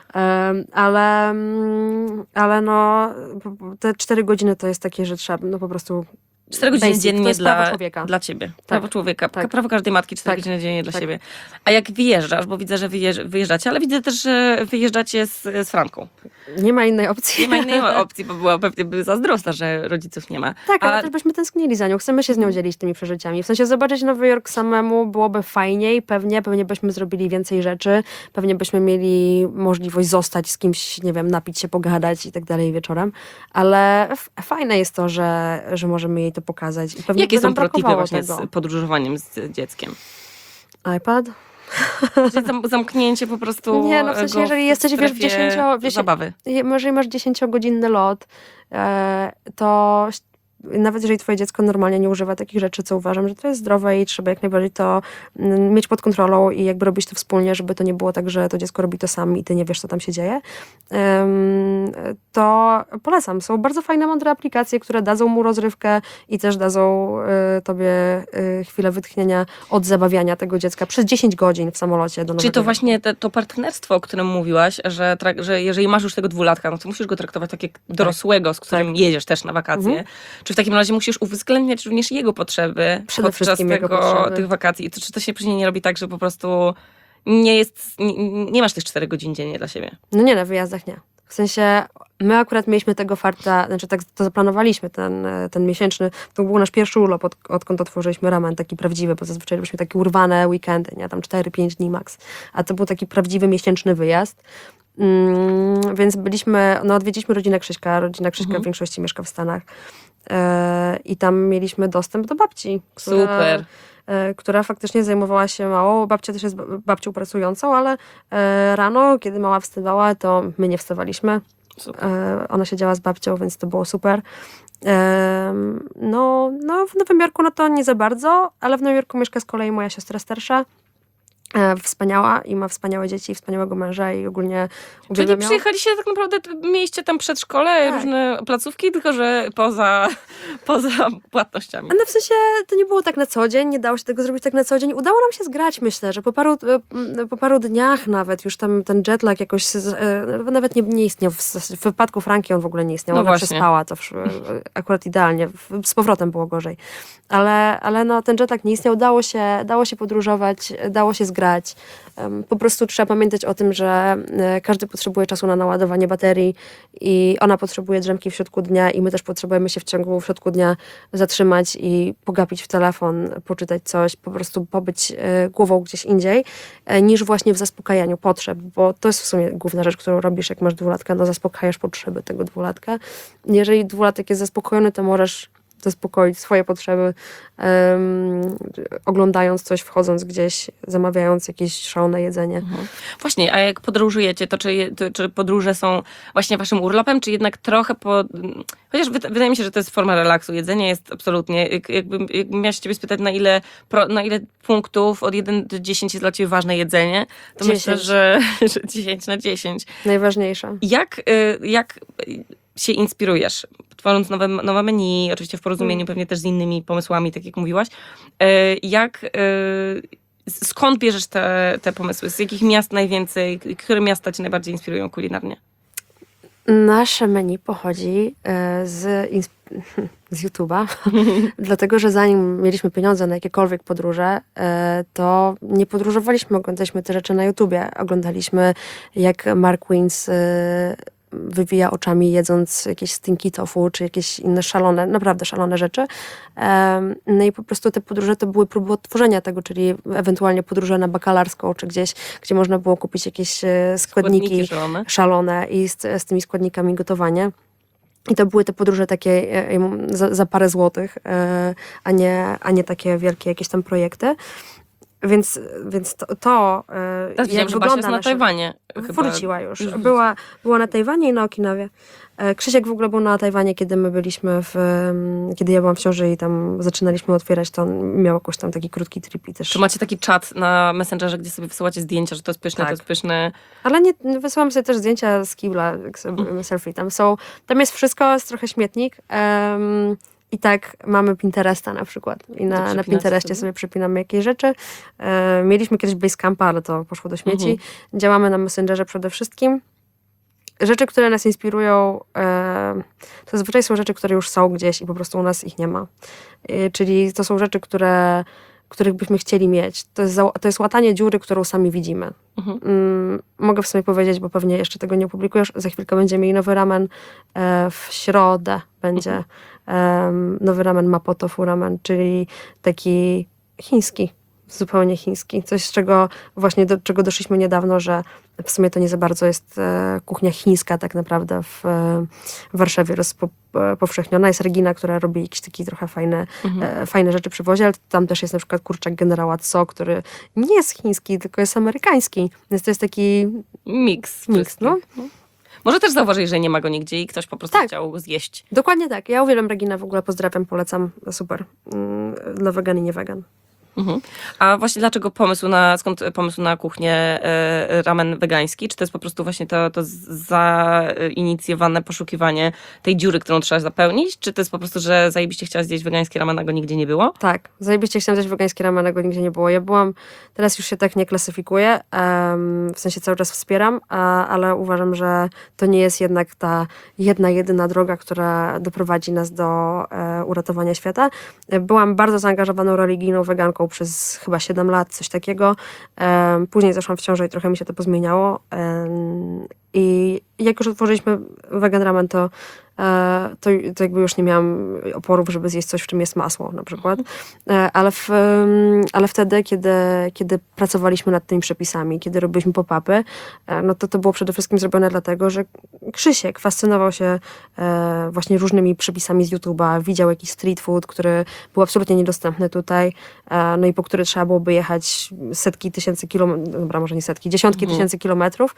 Ale no te 4 godziny to jest takie, że trzeba no po prostu 4 godziny basic, to dziennie jest prawo człowieka. dla ciebie. Prawo człowieka. Tak. Prawo każdej matki 4 godziny dziennie dla siebie. A jak wyjeżdżasz, bo widzę, że wyjeżdżacie, ale widzę też, że wyjeżdżacie z Franką. Nie ma innej opcji. Nie ma innej opcji, bo była pewnie zazdrosna, że rodziców nie ma. Tak, ale też byśmy tęsknili za nią. Chcemy się z nią dzielić tymi przeżyciami. W sensie zobaczyć Nowy Jork samemu byłoby fajniej, pewnie byśmy zrobili więcej rzeczy, pewnie byśmy mieli możliwość zostać z kimś, nie wiem, napić się, pogadać i tak dalej wieczorem, ale fajne jest to, że możemy jej to pokazać. I pewnie Jakie by nam są pro tipy brakowało właśnie tego. z podróżowaniem z dzieckiem? iPad? Czyli zamknięcie po prostu. Nie, no w sensie, go jeżeli jesteś, wiesz, zabawy. jeżeli masz 10-godzinny lot, to nawet jeżeli twoje dziecko normalnie nie używa takich rzeczy, co uważam, że to jest zdrowe i trzeba jak najbardziej to mieć pod kontrolą i jakby robić to wspólnie, żeby to nie było tak, że to dziecko robi to sam i ty nie wiesz, co tam się dzieje, to polecam. Są bardzo fajne, mądre aplikacje, które dadzą mu rozrywkę i też dadzą tobie chwilę wytchnienia od zabawiania tego dziecka przez 10 godzin w samolocie do nowego Czyli to roku. właśnie to partnerstwo, o którym mówiłaś, że jeżeli masz już tego 2-latka, no to musisz go traktować tak jak dorosłego, z którym jedziesz też na wakacje. Czy w takim razie musisz uwzględniać również jego potrzeby Przede podczas wszystkim jego potrzeby. tych wakacji? Czy to się później nie robi tak, że po prostu nie masz tych 4 godzin dziennie dla siebie? No nie, na wyjazdach nie. W sensie, my akurat mieliśmy tego farta, znaczy tak to zaplanowaliśmy, ten miesięczny, to był nasz pierwszy urlop, odkąd otworzyliśmy ramen, taki prawdziwy, bo zazwyczaj robiliśmy takie urwane weekendy, nie, tam 4-5 dni max, a to był taki prawdziwy miesięczny wyjazd. Więc odwiedziliśmy rodzinę Krzyśka. Rodzina Krzyśka w większości mieszka w Stanach. I tam mieliśmy dostęp do babci. Super. Która faktycznie zajmowała się mało. Babcia też jest babcią pracującą, ale rano, kiedy mała wstawała, to my nie wstawaliśmy. Super. Ona siedziała z babcią, więc to było super. No, w Nowym Jorku no to nie za bardzo, ale w Nowym Jorku mieszka z kolei moja siostra starsza. Wspaniała i ma wspaniałe dzieci i wspaniałego męża i ogólnie Czyli uwielbiam ją. przyjechaliście tak naprawdę, mieliście tam przedszkole, Tak. różne placówki, tylko że poza płatnościami. No w sensie to nie było tak na co dzień, nie dało się tego zrobić tak na co dzień. Udało nam się zgrać, myślę, że po paru dniach nawet już tam ten jetlag jakoś nawet nie istniał. W wypadku Franki on w ogóle nie istniał. No Ona właśnie. przespała to akurat idealnie. Z powrotem było gorzej. Ale no, ten jetlag nie istniał. Dało się podróżować, dało się zgrać. Po prostu trzeba pamiętać o tym, że każdy potrzebuje czasu na naładowanie baterii i ona potrzebuje drzemki w środku dnia i my też potrzebujemy się w środku dnia zatrzymać i pogapić w telefon, poczytać coś, po prostu pobyć głową gdzieś indziej, niż właśnie w zaspokajaniu potrzeb, bo to jest w sumie główna rzecz, którą robisz, jak masz 2-latka, no zaspokajasz potrzeby tego 2-latka. Jeżeli 2-latek jest zaspokojony, to możesz zaspokoić swoje potrzeby, oglądając coś, wchodząc gdzieś, zamawiając jakieś szalone jedzenie. Właśnie, a jak podróżujecie, to czy podróże są właśnie waszym urlopem, czy jednak trochę chociaż wydaje mi się, że to jest forma relaksu. Jedzenie jest absolutnie, jakbym miała się ciebie spytać, na ile punktów od 1 do 10 jest dla ciebie ważne jedzenie, to 10. myślę, że 10 na 10. Najważniejsze. Jak się inspirujesz? Tworząc nowe menu, oczywiście w porozumieniu pewnie też z innymi pomysłami, tak jak mówiłaś. Skąd bierzesz te pomysły? Z jakich miast najwięcej? Które miasta cię najbardziej inspirują kulinarnie? Nasze menu pochodzi z YouTube'a, dlatego że zanim mieliśmy pieniądze na jakiekolwiek podróże, to nie podróżowaliśmy, oglądaliśmy te rzeczy na YouTubie. Oglądaliśmy, jak Mark Wiens wywija oczami, jedząc jakieś stinky tofu, czy jakieś inne naprawdę szalone rzeczy. No i po prostu te podróże to były próby odtworzenia tego, czyli ewentualnie podróże na bakalarską, czy gdzieś, gdzie można było kupić jakieś składniki szalone i z tymi składnikami gotowanie. I to były te podróże takie za parę złotych, a nie takie wielkie jakieś tam projekty. Więc to jak że wygląda Basia jest na Tajwanie. Wróciła już. Była na Tajwanie i na Okinawie. Krzysiek w ogóle był na Tajwanie, kiedy my byliśmy kiedy ja byłam w ciąży i tam zaczynaliśmy otwierać, to on miał jakoś tam taki krótki trip i też... Czy macie taki czat na Messengerze, gdzie sobie wysyłacie zdjęcia, że to jest pyszne, Tak. to jest pyszne? Ale nie, wysyłam sobie też zdjęcia z kibla, jak sobie selfie. Tam jest wszystko, jest trochę śmietnik. I tak mamy Pinteresta na przykład. I na Pinterestie sobie przypinamy jakieś rzeczy. Mieliśmy kiedyś Basecampa, ale to poszło do śmieci. Działamy na Messengerze przede wszystkim. Rzeczy, które nas inspirują, to zazwyczaj są rzeczy, które już są gdzieś i po prostu u nas ich nie ma. Czyli to są rzeczy, których byśmy chcieli mieć. To jest łatanie dziury, którą sami widzimy. Mogę w sumie powiedzieć, bo pewnie jeszcze tego nie opublikujesz. Za chwilkę będziemy mieli nowy ramen. W środę będzie nowy ramen Mapo Tofu ramen, czyli taki chiński. W zupełnie chiński. Coś, z czego właśnie do czego doszliśmy niedawno, że w sumie to nie za bardzo jest kuchnia chińska tak naprawdę w Warszawie rozpowszechniona. Jest Regina, która robi jakieś takie trochę fajne rzeczy przy wozie, ale tam też jest na przykład kurczak generała Tso, który nie jest chiński, tylko jest amerykański. Więc to jest taki Miks. no. Może też zauważyć, że nie ma go nigdzie i ktoś po prostu Tak. chciał go zjeść. Dokładnie tak. Ja uwielbiam Reginę, w ogóle pozdrawiam, polecam. Super. Dla wegan i nie wegan. Mhm. A właśnie dlaczego skąd pomysł na kuchnię ramen wegański? Czy to jest po prostu właśnie to zainicjowane poszukiwanie tej dziury, którą trzeba zapełnić? Czy to jest po prostu, że zajebiście chciała zjeść wegański ramen, a go nigdzie nie było? Tak, zajebiście chciałam zjeść wegański ramen, ale go nigdzie nie było. Ja byłam, teraz już się tak nie klasyfikuję, w sensie cały czas wspieram, ale uważam, że to nie jest jednak ta jedyna droga, która doprowadzi nas do uratowania świata. Byłam bardzo zaangażowaną religijną weganką przez chyba 7 lat, coś takiego. Później zaszłam w ciążę i trochę mi się to pozmieniało. I jak już otworzyliśmy vegan ramen, to jakby już nie miałam oporów, żeby zjeść coś, w czym jest masło na przykład. Ale wtedy, kiedy pracowaliśmy nad tymi przepisami, kiedy robiliśmy pop-upy, no to było przede wszystkim zrobione dlatego, że Krzysiek fascynował się właśnie różnymi przepisami z YouTube'a, widział jakiś street food, który był absolutnie niedostępny tutaj, no i po który trzeba byłoby jechać setki tysięcy kilometrów, dobra, może nie setki, dziesiątki tysięcy kilometrów.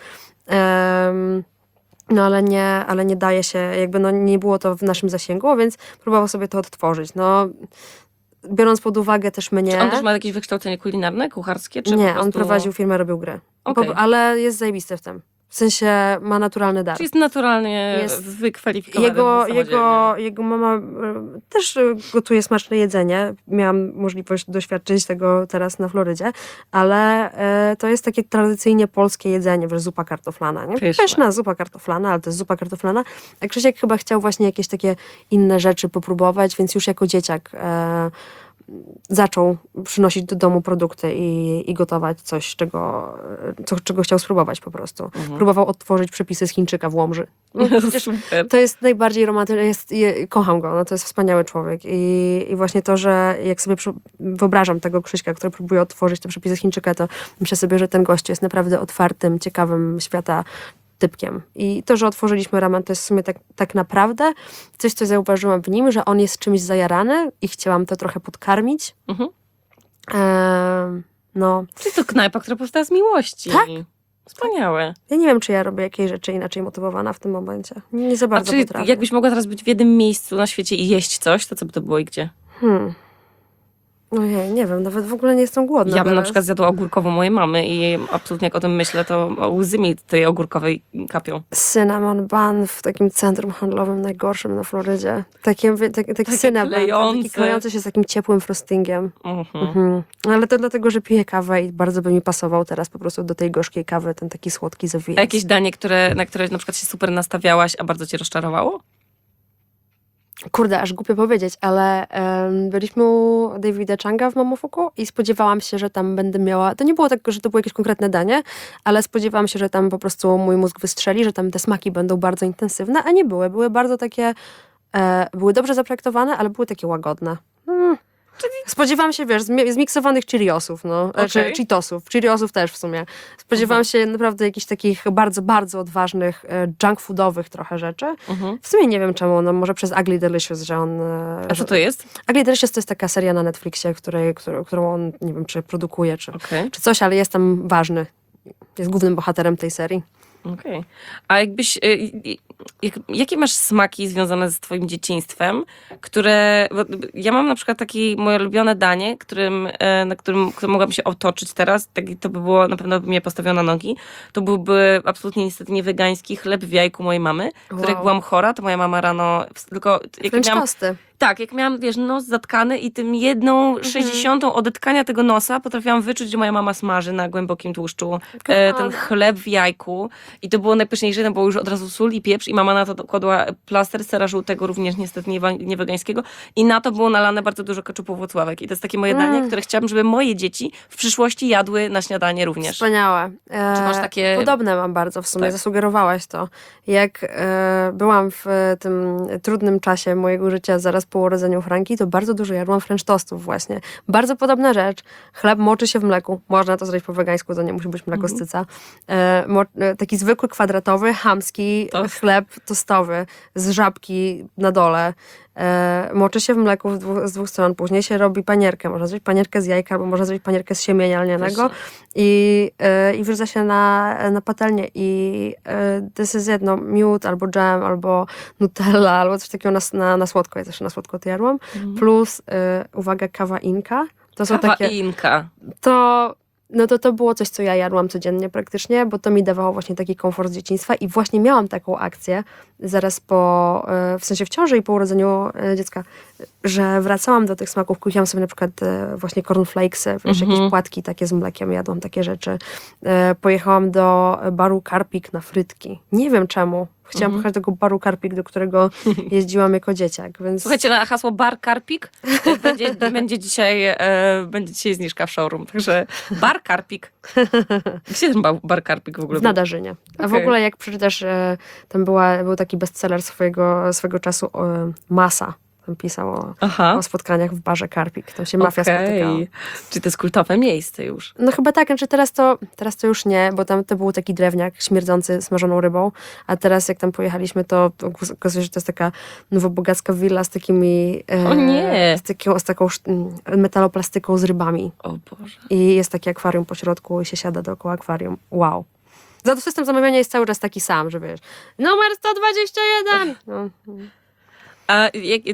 No ale nie daje się, jakby no nie było to w naszym zasięgu, więc próbował sobie to odtworzyć. No, biorąc pod uwagę też mnie... Czy on też ma jakieś wykształcenie kulinarne, kucharskie? Czy Nie, po prostu... on prowadził firmę, robił grę. Okej. Ale jest zajebisty w tym. W sensie ma naturalny dar. Czy jest naturalnie wykwalifikowany Jego mama też gotuje smaczne jedzenie. Miałam możliwość doświadczyć tego teraz na Florydzie, ale to jest takie tradycyjnie polskie jedzenie, wręcz zupa kartoflana. Nie? Pyszna zupa kartoflana, ale to jest zupa kartoflana. A Krzysiek chyba chciał właśnie jakieś takie inne rzeczy popróbować, więc już jako dzieciak zaczął przynosić do domu produkty i gotować coś, czego chciał spróbować po prostu. Próbował odtworzyć przepisy z Chińczyka w Łomży. No, Super. to jest najbardziej romantyczne. Kocham go, no, to jest wspaniały człowiek. I właśnie to, że jak sobie wyobrażam tego Krzyśka, który próbuje odtworzyć te przepisy z Chińczyka, to myślę sobie, że ten gość jest naprawdę otwartym, ciekawym świata typkiem. I to, że otworzyliśmy ramen, to jest w sumie tak naprawdę coś, co zauważyłam w nim, że on jest czymś zajarany i chciałam to trochę podkarmić. No. Czyli to knajpa, która powstała z miłości. Tak. Wspaniałe. Ja nie wiem, czy ja robię jakieś rzeczy inaczej motywowana w tym momencie. Nie za bardzo potrafię. Jakbyś mogła teraz być w jednym miejscu na świecie i jeść coś, to co by to było i gdzie? Ojej, nie wiem, nawet w ogóle nie jestem głodna. Ja bym na teraz. przykład zjadła ogórkową mojej mamy i absolutnie jak o tym myślę, to łzy mi tej ogórkowej kapią. Cinnamon bun w takim centrum handlowym najgorszym na Florydzie. Taki cinnamon, klejące. taki klejący się z takim ciepłym frostingiem. Ale to dlatego, że piję kawę i bardzo by mi pasował teraz po prostu do tej gorzkiej kawy ten taki słodki A zawijać. jakieś danie, na które na przykład się super nastawiałaś, a bardzo cię rozczarowało? Kurde, aż głupio powiedzieć, ale byliśmy u Davida Changa w Momofuku i spodziewałam się, że tam będę miała... To nie było tak, że to było jakieś konkretne danie, ale spodziewałam się, że tam po prostu mój mózg wystrzeli, że tam te smaki będą bardzo intensywne, a nie były. Były bardzo takie... były dobrze zaprojektowane, ale były takie łagodne. Spodziewałam się, wiesz, zmiksowanych Cheeriosów, no. Czy Cheetosów. Cheeriosów też w sumie. Spodziewałam się naprawdę jakichś takich bardzo, bardzo odważnych, junk foodowych trochę rzeczy. W sumie nie wiem czemu, no może przez Ugly Delicious, że on... A co to jest? Ugly Delicious to jest taka seria na Netflixie, którą on, nie wiem, czy produkuje, czy coś, ale jest tam ważny. Jest głównym bohaterem tej serii. Okej. A jakbyś... Jakie masz smaki związane z twoim dzieciństwem, które... Bo ja mam na przykład takie moje ulubione danie, na którym mogłabym się otoczyć teraz, to by było, na pewno by mnie postawiło na nogi. To byłby absolutnie niestety nie wegański chleb w jajku mojej mamy, który jak byłam chora, to moja mama rano... Tylko jak French miałam, toasty. tak, jak miałam, wiesz, nos zatkany i tym 1/60 odetkania tego nosa potrafiłam wyczuć, że moja mama smaży na głębokim tłuszczu ten chleb w jajku i to było najpyszniejsze, no bo już od razu sól i pieprz i mama na to kładła plaster sera żółtego, również niestety nie wegańskiego i na to było nalane bardzo dużo keczupu Włocławek i to jest takie moje danie, które chciałabym, żeby moje dzieci w przyszłości jadły na śniadanie również. Wspaniałe. Czy masz takie... Podobne mam bardzo w sumie, Tak. Zasugerowałaś to. Jak byłam w tym trudnym czasie mojego życia zaraz teraz po urodzeniu Franki, to bardzo dużo jadłam french toastów właśnie. Bardzo podobna rzecz. Chleb moczy się w mleku. Można to zrobić po wegańsku, to nie musi być mleko z cyca. Taki zwykły, kwadratowy, chamski chleb tostowy z żabki na dole. Moczy się w mleku z dwóch stron. Później się robi panierkę. Można zrobić panierkę z jajka, albo można zrobić panierkę z siemienia lnianego i wrzuca się na patelnię i this is jedno, miód, albo dżem, albo nutella, albo coś takiego na słodko. Ja też na słodko to jadłam. Plus, uwaga, kawa inka. To są Kawa takie... inka. To było coś, co ja jadłam codziennie praktycznie, bo to mi dawało właśnie taki komfort z dzieciństwa i właśnie miałam taką akcję zaraz w sensie w ciąży i po urodzeniu dziecka, że wracałam do tych smaków, kupiłam sobie na przykład właśnie cornflakesy, wiesz, jakieś płatki takie z mlekiem, jadłam takie rzeczy. Pojechałam do baru Karpik na frytki. Nie wiem czemu. Chciałam pojechać do tego baru Karpik, do którego jeździłam jako dzieciak, więc... Słuchajcie, na hasło bar Karpik będzie dzisiaj zniżka w showroom, także bar Karpik. Gdzie ten bar Karpik w ogóle W Nadarzynie. A w ogóle jak przeczytasz, tam był taki bestseller swego czasu, Masa. Tam pisał o spotkaniach w barze Karpik. Tam się mafia spotykała. Czy to jest kultowe miejsce już? No chyba tak, znaczy teraz to już nie, bo tam to był taki drewniak śmierdzący smażoną rybą, a teraz jak tam pojechaliśmy, to okazuje się, że to jest taka nowobogacka willa z takimi... O nie! Z taką metaloplastyką z rybami. O Boże. I jest takie akwarium po środku i się siada dookoła akwarium. Wow. Za to system zamawiania jest cały czas taki sam, że wiesz, numer 121! No. A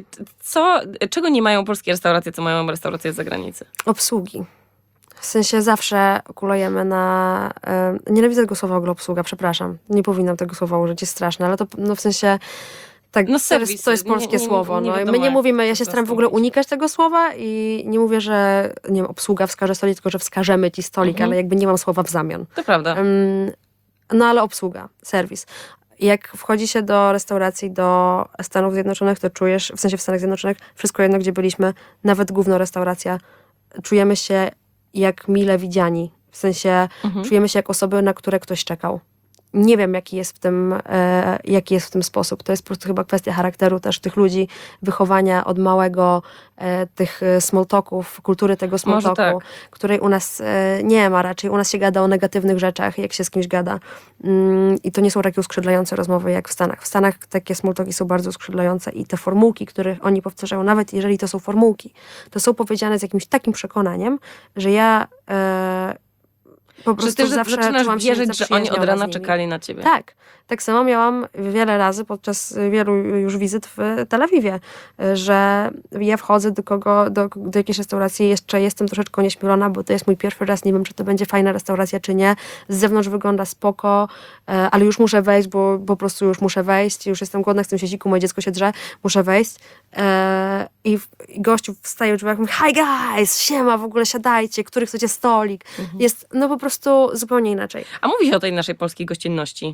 czego nie mają polskie restauracje, co mają restauracje z zagranicy? Obsługi. W sensie zawsze kulejemy na... nienawidzę tego słowa w ogóle obsługa, przepraszam. Nie powinnam tego słowa użyć, jest straszne, ale to w sensie... Tak, No serwis, to jest polskie słowo. nie No. wiadomo, My nie mówimy, ja się jak staram w ogóle unikać tego słowa i nie mówię, że nie wiem, obsługa wskaże stolik, tylko że wskażemy ci stolik, ale jakby nie mam słowa w zamian. To prawda. No ale obsługa, serwis. Jak wchodzi się do restauracji do Stanów Zjednoczonych, to czujesz, w sensie w Stanach Zjednoczonych, wszystko jedno, gdzie byliśmy, nawet główna restauracja, czujemy się jak mile widziani. W sensie czujemy się jak osoby, na które ktoś czekał. Nie wiem, jaki jest w tym sposób. To jest po prostu chyba kwestia charakteru też tych ludzi, wychowania od małego, tych small talków, kultury tego small talku, tak. której u nas nie ma raczej. U nas się gada o negatywnych rzeczach, jak się z kimś gada. I to nie są takie uskrzydlające rozmowy jak w Stanach. W Stanach takie small talki są bardzo uskrzydlające i te formułki, które oni powtarzają, nawet jeżeli to są formułki, to są powiedziane z jakimś takim przekonaniem, że ja... po prostu zawsze zaczynasz czułam się wierzyć, że oni od zaprzyjaźniona rana z nimi. czekali na ciebie. Tak samo miałam wiele razy podczas wielu już wizyt w Tel Awiwie, że ja wchodzę do jakiejś restauracji, jeszcze jestem troszeczkę nieśmielona, bo to jest mój pierwszy raz, nie wiem, czy to będzie fajna restauracja, czy nie. Z zewnątrz wygląda spoko, ale już muszę wejść, bo po prostu już muszę wejść, już jestem głodna, chcę się siku, moje dziecko się drze, muszę wejść. I gościu wstaje w drzwiach, mówi, hi guys, siema, w ogóle siadajcie, który chcecie stolik. Jest no po prostu zupełnie inaczej. A mówi się o tej naszej polskiej gościnności.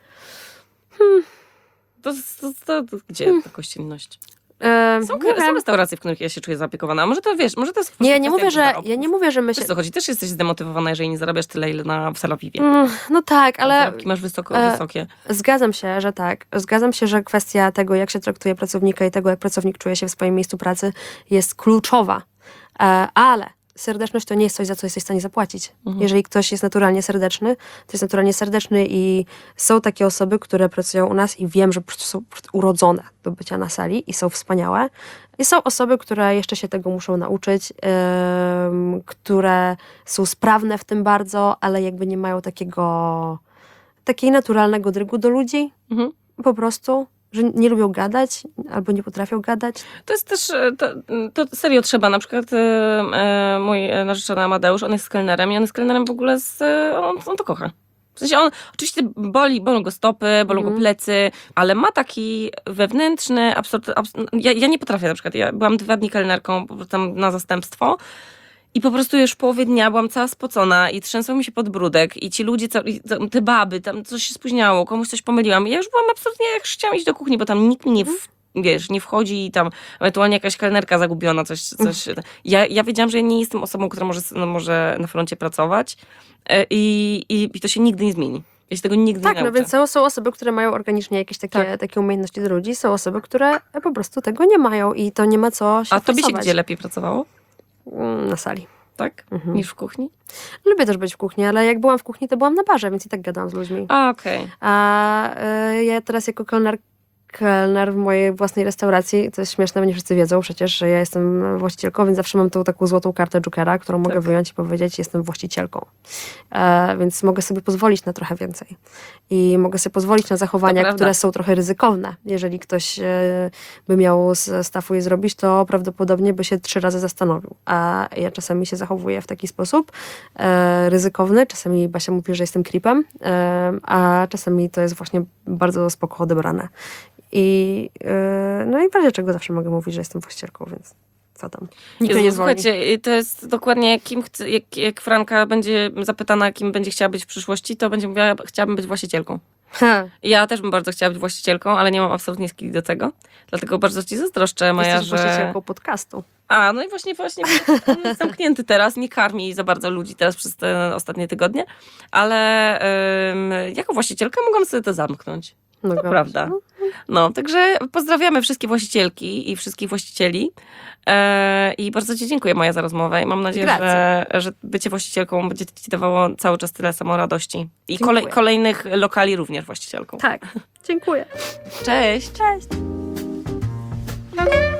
To gdzie ta gościnność? Są restauracje, w których ja się czuję zaopiekowana. A może to wiesz, może to jest ja nie mówię, że my się... Wiesz co chodzi? Też jesteś zdemotywowana, jeżeli nie zarabiasz tyle, ile w Tel Awiwie. No tak, ale... Zarobki masz wysokie. Zgadzam się, że tak. Zgadzam się, że kwestia tego, jak się traktuje pracownika i tego, jak pracownik czuje się w swoim miejscu pracy, jest kluczowa. Ale serdeczność to nie jest coś, za co jesteś w stanie zapłacić. Jeżeli ktoś jest naturalnie serdeczny, to jest naturalnie serdeczny i są takie osoby, które pracują u nas i wiem, że po prostu są urodzone do bycia na sali i są wspaniałe. I są osoby, które jeszcze się tego muszą nauczyć, które są sprawne w tym bardzo, ale jakby nie mają takiego naturalnego drygu do ludzi. Po prostu. Że nie lubią gadać, albo nie potrafią gadać. To jest też, to serio trzeba. Na przykład mój narzeczony Amadeusz, on jest kelnerem i on jest kelnerem w ogóle on to kocha. W sensie on, oczywiście bolą go stopy, bolą go plecy, ale ma taki wewnętrzny, ja nie potrafię na przykład, ja byłam 2 dni kelnerką tam na zastępstwo i po prostu już w połowie dnia byłam cała spocona i trzęsał mi się podbródek i ci ludzie, te baby, tam coś się spóźniało, komuś coś pomyliłam. Ja już byłam absolutnie, jak chciałam iść do kuchni, bo tam nikt nie wchodzi i tam ewentualnie jakaś kelnerka zagubiona, coś. Ja wiedziałam, że ja nie jestem osobą, która może na froncie pracować i to się nigdy nie zmieni. Ja się tego nigdy Tak, nie no nauczę. więc są osoby, które mają organicznie jakieś takie umiejętności do ludzi, są osoby, które po prostu tego nie mają i to nie ma co się A tobie się forsować. gdzie lepiej pracowało? Na sali. Tak? Niż w kuchni? Lubię też być w kuchni, ale jak byłam w kuchni, to byłam na barze, więc i tak gadałam z ludźmi. A, okej. A ja teraz jako kelner w mojej własnej restauracji, to jest śmieszne, bo nie wszyscy wiedzą przecież, że ja jestem właścicielką, więc zawsze mam tą taką złotą kartę Jokera, którą mogę wyjąć i powiedzieć, jestem właścicielką. Więc mogę sobie pozwolić na trochę więcej. I mogę sobie pozwolić na zachowania, prawda. które są trochę ryzykowne. Jeżeli ktoś by miał z staffu je zrobić, to prawdopodobnie by się 3 razy zastanowił. A ja czasami się zachowuję w taki sposób ryzykowny. Czasami Basia mówi, że jestem creepem, a czasami to jest właśnie bardzo spoko odebrane. No i w razie czego zawsze mogę mówić, że jestem właścicielką, więc co tam. Nikt mnie nie zwolni. Słuchajcie, to jest dokładnie jak Franka będzie zapytana, kim będzie chciała być w przyszłości, to będzie mówiła, chciałabym być właścicielką. Ja też bym bardzo chciała być właścicielką, ale nie mam absolutnie skilli do tego. Dlatego bardzo ci zazdroszczę, Maja, Jesteś że... właścicielką podcastu. A, no i właśnie on jest zamknięty teraz, nie karmi za bardzo ludzi teraz przez te ostatnie tygodnie, ale jako właścicielka mogłam sobie to zamknąć. No To prawda. No, także pozdrawiamy wszystkie właścicielki i wszystkich właścicieli. I bardzo ci dziękuję, Maja, za rozmowę. I mam nadzieję, że bycie właścicielką będzie ci dawało cały czas tyle samo radości. I Dziękuję. kolejnych lokali również właścicielką. Tak, dziękuję. Cześć! Cześć.